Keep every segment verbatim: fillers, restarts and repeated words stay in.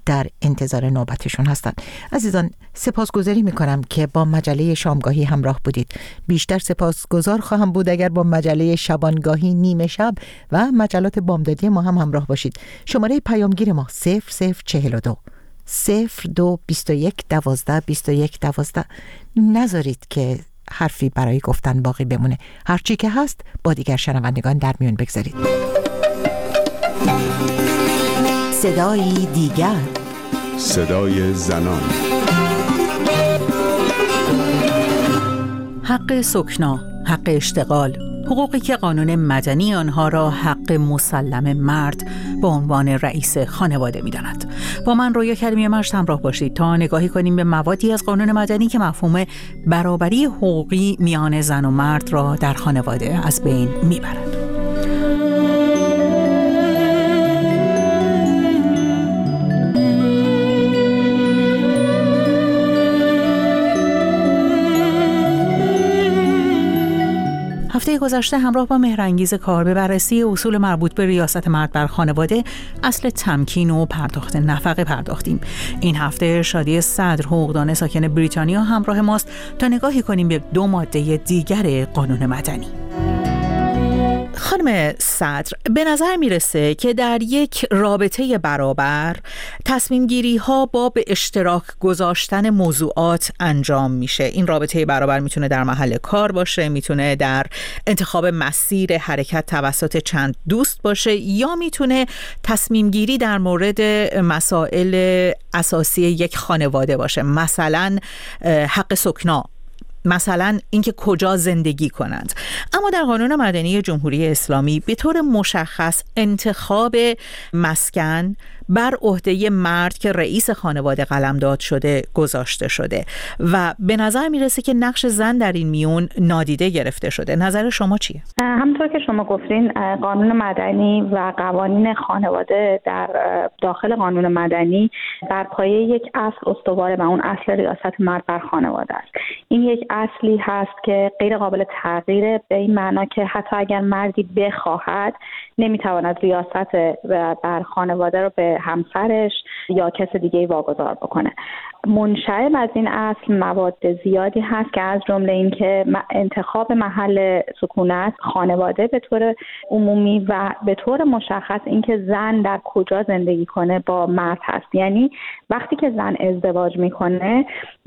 در انتظار نوبتشون هستند. عزیزان، سپاسگزاری میکنم که با مجله شامگاهی همراه بودید. بیشتر سپاسگزار خواهم بود اگر با مجله شبانگاهی نیمه شب و مجلات بامدادی ما هم همراه باشید. شماره پیامگیر ما صفر صفر چهل و دو صفر دو بیست و یک دوازده بیست و یک دوازده. نذارید که حرفی برای گفتن باقی بمونه. هرچی که هست با دیگر شنوندگان در میون بگذارید. صدای دیگر، صدای زنان. حق سکنا، حق اشتغال، حقوقی که قانون مدنی آنها را حق مسلم مرد به عنوان رئیس خانواده می‌داند. با من رویا کریمی مشت همراه باشید تا نگاهی کنیم به موادی از قانون مدنی که مفهوم برابری حقوقی میان زن و مرد را در خانواده از بین می‌برد. هفته گذشته همراه با مهرانگیز کار به بررسی اصول مربوط به ریاست مرد بر خانواده، اصل تمکین و پرداخت نفقه پرداختیم. این هفته شادی صدر، حقوقدان ساکن بریتانیا، همراه ماست تا نگاهی کنیم به دو ماده دیگر قانون مدنی. خانم صدر، به نظر میرسه که در یک رابطه برابر تصمیم گیری ها با به اشتراک گذاشتن موضوعات انجام میشه. این رابطه برابر میتونه در محل کار باشه، میتونه در انتخاب مسیر حرکت توسط چند دوست باشه، یا میتونه تصمیم گیری در مورد مسائل اساسی یک خانواده باشه، مثلا حق سکنا، مثلا اینکه کجا زندگی کنند. اما در قانون مدنی جمهوری اسلامی به طور مشخص انتخاب مسکن بر عهده مرد که رئیس خانواده قلمداد شده گذاشته شده و به نظر میرسه که نقش زن در این میون نادیده گرفته شده. نظر شما چیه؟ همونطور که شما گفتین، قانون مدنی و قوانین خانواده در داخل قانون مدنی بر پایه یک اصل استواره و اون اصل ریاست مرد بر خانواده است. این یک اصلی هست که غیر قابل تغییره، به این معنا که حتی اگر مردی بخواهد نمیتواند ریاست بر خانواده رو به همسرش یا کس دیگه واگذار بکنه. منشأ از این اصل مواد زیادی هست که از جمله این که انتخاب محل سکونت خانواده به طور عمومی و به طور مشخص اینکه زن در کجا زندگی کنه با مرد هست. یعنی وقتی که زن ازدواج میکنه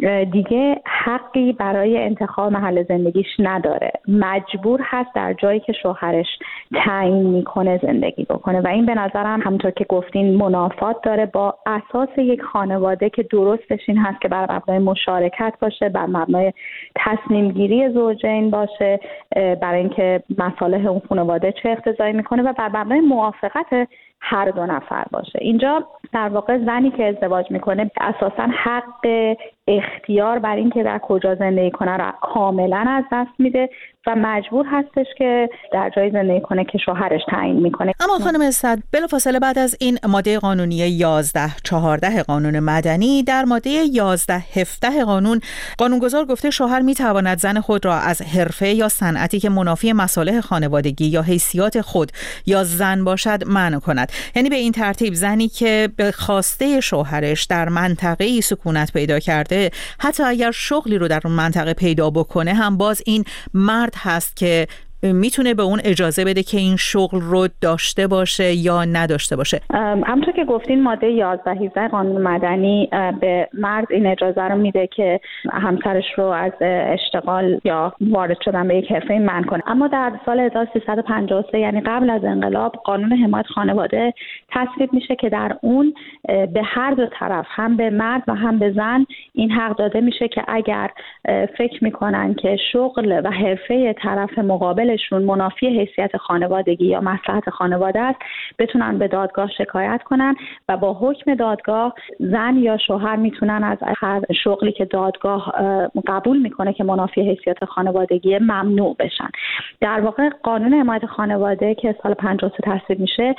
دیگه حقی برای انتخاب محل زندگیش نداره، مجبور هست در جایی که شوهرش تعیین میکنه زندگی بکنه و این به نظرم همونطور که گفتین منافات داره با اساس یک خانواده که درستش این هست که بر مبنای مشارکت باشه، بر مبنای تصمیم گیری زوجین باشه، برای اینکه مصالح اون خانواده چه اقتضایی میکنه و بر مبنای موافقت هر دو نفر باشه. اینجا در واقع زنی که ازدواج میکنه اساساً حق اختیار بر این که در کجا زندگی کنه را کاملا از دست میده و مجبور هستش که در جای زندگی کنه که شوهرش تعیین میکنه. اما خانم صدر، بلافاصله بعد از این ماده قانونی یازده چهارده قانون مدنی، در ماده یازده هفده قانون، قانونگذار گفته شوهر میتواند زن خود را از حرفه یا صنعتی که منافی مصالح خانوادگی یا حیثیت خود یا زن باشد منع کند. یعنی به این ترتیب زنی که به خواسته شوهرش در منطقه‌ای سکونت پیدا کرده، حتی اگر شغلی رو در اون منطقه پیدا بکنه، هم باز این مرد هست که میتونه به اون اجازه بده که این شغل رو داشته باشه یا نداشته باشه. همونطور که گفتین ماده یازده هفده قانون مدنی به مرد این اجازه رو میده که همسرش رو از اشتغال یا وارد شدن به یک حرفه منع کنه. اما در سال هزار و سیصد و پنجاه و سه یعنی قبل از انقلاب قانون حمایت خانواده تصویب میشه که در اون به هر دو طرف، هم به مرد و هم به زن، این حق داده میشه که اگر فکر میکنن که شغل و حرفه طرف مقابل شون منافی حیثیت خانوادگی یا مصلحت خانواده است، بتونن به دادگاه شکایت کنن و با حکم دادگاه زن یا شوهر میتونن از هر شغلی که دادگاه قبول میکنه که منافی حیثیت خانوادگی ممنوع بشن. در واقع قانون حمایت خانواده که سال پنجاه و سه تصویب میشه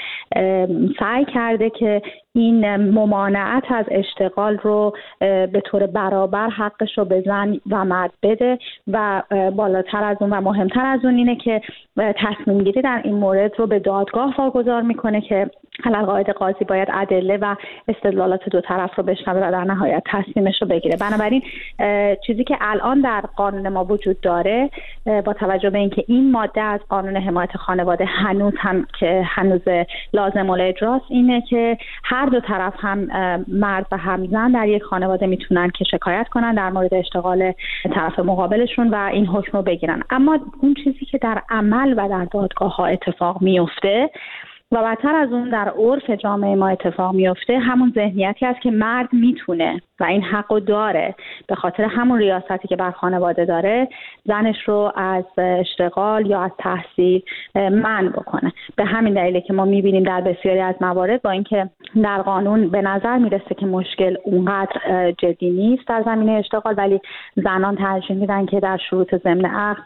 سعی کرده که این ممانعت از اشتغال رو به طور برابر حقش رو به زن و مرد بده و بالاتر از اون و مهمتر از اون اینه که تصمیم گیری در این مورد رو به دادگاه واگذار میکنه که علالقاعده قاضی باید ادله و استدلالات دو طرف رو بشنوه و در نهایت تصمیمش رو بگیره. بنابراین چیزی که الان در قانون ما وجود داره با توجه به اینکه این ماده از قانون حمایت خانواده هنوز هم که هنوز لازم الاجراست، اینه که هر دو طرف هم مرد و هم زن در یک خانواده میتونن که شکایت کنن در مورد اشتغال طرف مقابلشون و این حکم رو بگیرن. اما اون چیزی که در عمل و در دادگاه ها اتفاق میفته و بدتر از اون در عرف جامعه ما اتفاق میفته، همون ذهنیتی است که مرد میتونه و این حقو داره به خاطر همون ریاستی که بر خانواده داره زنش رو از اشتغال یا از تحصیل منع بکنه. به همین دلیله که ما میبینیم در بسیاری از موارد با اینکه در قانون به نظر میرسه که مشکل اونقدر جدی نیست در زمینه اشتغال، ولی زنان ترجیح میدن که در شروط ضمن عقد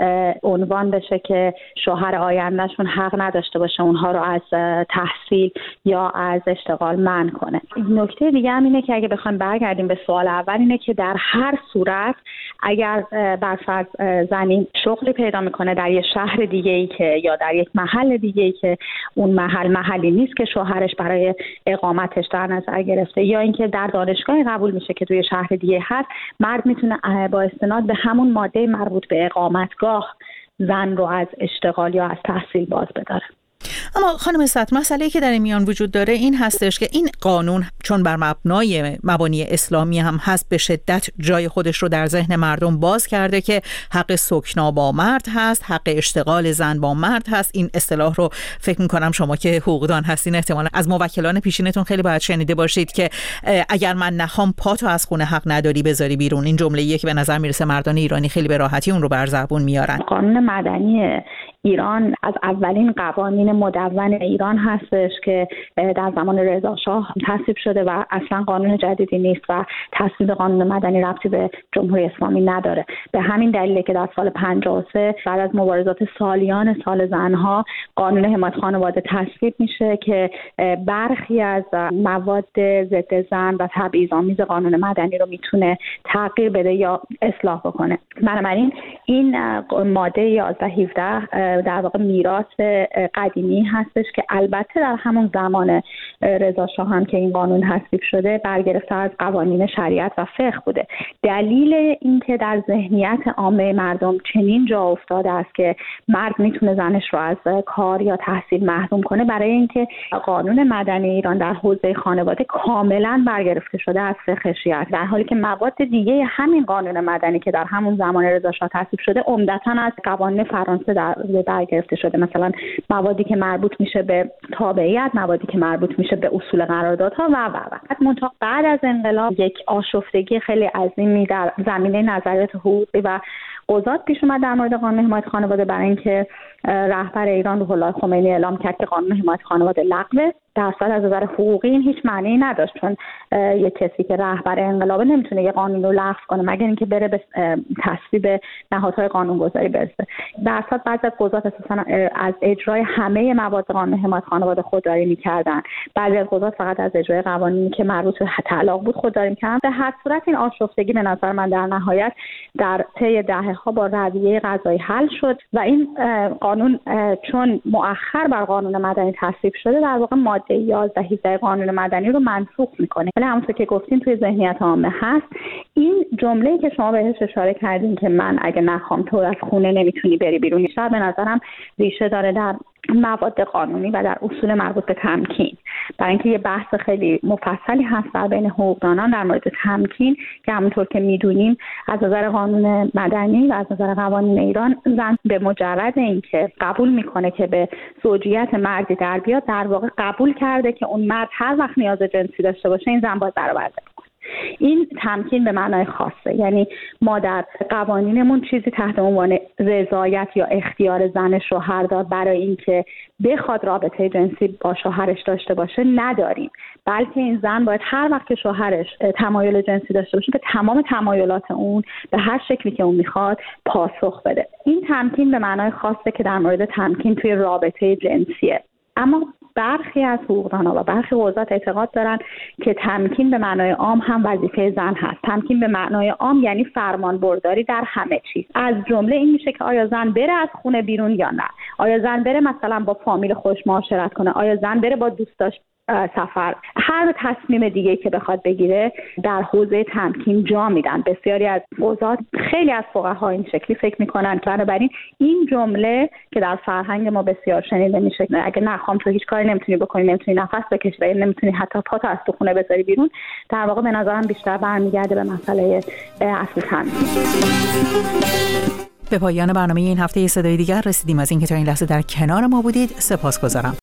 عنوان بشه که شوهر آیندهشون حق نداشته باشه اونها رو از تحصیل یا از اشتغال منع کنه. نکته دیگه هم اینه که اگه بخوایم برگردیم به سوال اول، اینه که در هر صورت اگر برفرض زنی شغلی پیدا میکنه در یه شهر دیگه‌ای که یا در یک محل دیگه‌ای که اون محل محلی نیست که شوهرش برای اقامتش در نظر گرفته، یا اینکه در دانشگاهی قبول میشه که توی شهر دیگه هست، مرد میتونه با استناد به همون ماده مربوط به اقامتگاه زن رو از اشتغال یا از تحصیل باز بداره. اما خانم سطر، مسئله‌ای که در این میان وجود داره این هستش که این قانون چون بر مبنای مبانی اسلامی هم هست، به شدت جای خودش رو در ذهن مردم باز کرده که حق سکنا با مرد هست، حق اشتغال زن با مرد هست. این اصطلاح رو فکر می‌کنم شما که حقوقدان هستین احتمالاً از موکلان پیشینتون خیلی باید شنیده باشید که اگر من نخوام پاتو از خونه حق نداری بذاری بیرون. این جمله‌ایه که به نظر میرسه مردان ایرانی خیلی به راحتی اون رو بر زبون میارن. قانون مدنی ایران از اولین قوانین مدون ایران هستش که در زمان رضا شاه تصویب شده و اصلا قانون جدیدی نیست و تصویب قانون مدنی ربطی به جمهوری اسلامی نداره. به همین دلیله که در سال پنجاه و سه بعد از مبارزات سالیان سال زنها قانون حمایت خانواده تصویب میشه که برخی از مواد ضد زن و تبعیض‌آمیز قانون مدنی رو میتونه تغییر بده یا اصلاح بکنه. بنابراین این ماده یازده هفده در واقع میراث قدیمی هستش که البته در همون زمان رضا شاه هم که این قانون تصویب شده برگرفته از قوانین شریعت و فقه بوده. دلیل اینکه در ذهنیت عامه مردم چنین جا افتاده است که مرد میتونه زنش رو از کار یا تحصیل محروم کنه، برای اینکه قانون مدنی ایران در حوزه خانواده کاملا برگرفته شده از فقه شیعه، در حالی که مواد دیگه همین قانون مدنی که در همون زمان رضا شاه تصویب شده عمدتاً از قوانین فرانسه در برگرفته شده. مثلا موادی که مربوط میشه به تابعیت، موادی که مربوط میشه به اصول قراردادها و و و منطقه بعد از انقلاب یک آشفتگی خیلی عظیمی در زمینه نظریات حقوقی و قضات پیش اومد در مورد قانون حمایت خانواده، برای اینکه رهبر ایران روح الله خمینی اعلام کرد که قانون حمایت خانواده لغوه. در اصل از نظر حقوقی این هیچ معنی نداشت، چون یک کسی که رهبر انقلابه نمیتونه یه قانون رو لغو کنه مگر اینکه بره به تصویب نهادهای قانونگذاری برسه. در اصل بعضی از قضات اساسا از اجرای همه مواد قانون حمایت خانواده خودداری میکردن، بعضی از قضات فقط از اجرای قوانینی که مربوط به طلاق بود خودداری میکردن. به هر صورت این آشفتگی به نظر من در نهایت در طی دهه‌ها با رویه قضایی حل شد و این قانون چون مؤخر بر قانون مدنی تصویب شده در واقع ماده یازده هفده قانون مدنی رو منسوخ میکنه. ولی همونطور که گفتین توی ذهنیت عامه هست. این جمله‌ای که شما بهش اشاره کردین که من اگه نخوام تو از خونه نمیتونی بری بیرون، شاید به نظرم ریشه داره در مواد قانونی و در اصول مربوط به تمکین. برای اینکه یه بحث خیلی مفصلی هست در بین حقوقدانان در مورد تمکین که همونطور که میدونیم از نظر قانون مدنی و از نظر قوانین ایران زن به مجرد اینکه قبول میکنه که به زوجیت مردی در بیاد، در واقع قبول کرده که اون مرد هر وقت نیاز جنسی داشته باشه این زن باید برآورده کنه. این تمکین به معنای خاصه، یعنی ما در قوانینمون چیزی تحت عنوان رضایت یا اختیار زن شوهردار برای اینکه بخواد رابطه جنسی با شوهرش داشته باشه نداریم، بلکه این زن باید هر وقت که شوهرش تمایل جنسی داشته باشه به تمام تمایلات اون به هر شکلی که اون میخواد پاسخ بده. این تمکین به معنای خاصه که در مورد تمکین توی رابطه جنسیه. اما برخی از حقوقدان‌ها و برخی قضات اعتقاد دارن که تمکین به معنای عام هم وظیفه زن هست. تمکین به معنای عام یعنی فرمانبرداری در همه چیز. از جمله این میشه که آیا زن بره از خونه بیرون یا نه، آیا زن بره مثلا با فامیل خودش معاشرت کنه، آیا زن بره با دوستاش سفر. هر تصمیم دیگه‌ای که بخواد بگیره در حوزه تمکین جا میدن. بسیاری از قضات، خیلی از فقها این شکلی فکر میکنن. بنابراین این جمله که در فرهنگ ما بسیار شنیده میشه، اگه نخوام تو هیچ کاری نمیتونی بکنی، نمیتونی نفس بکشی و نمیتونی حتی پاتو از تو خونه بذاری بیرون، در واقع به نظرم بیشتر برمیگرده به مسئله اصل تمکین. به پایان برنامه این هفته صدای دیگر رسیدیم. از اینکه تا این لحظه در کنار ما بودید سپاسگزارم.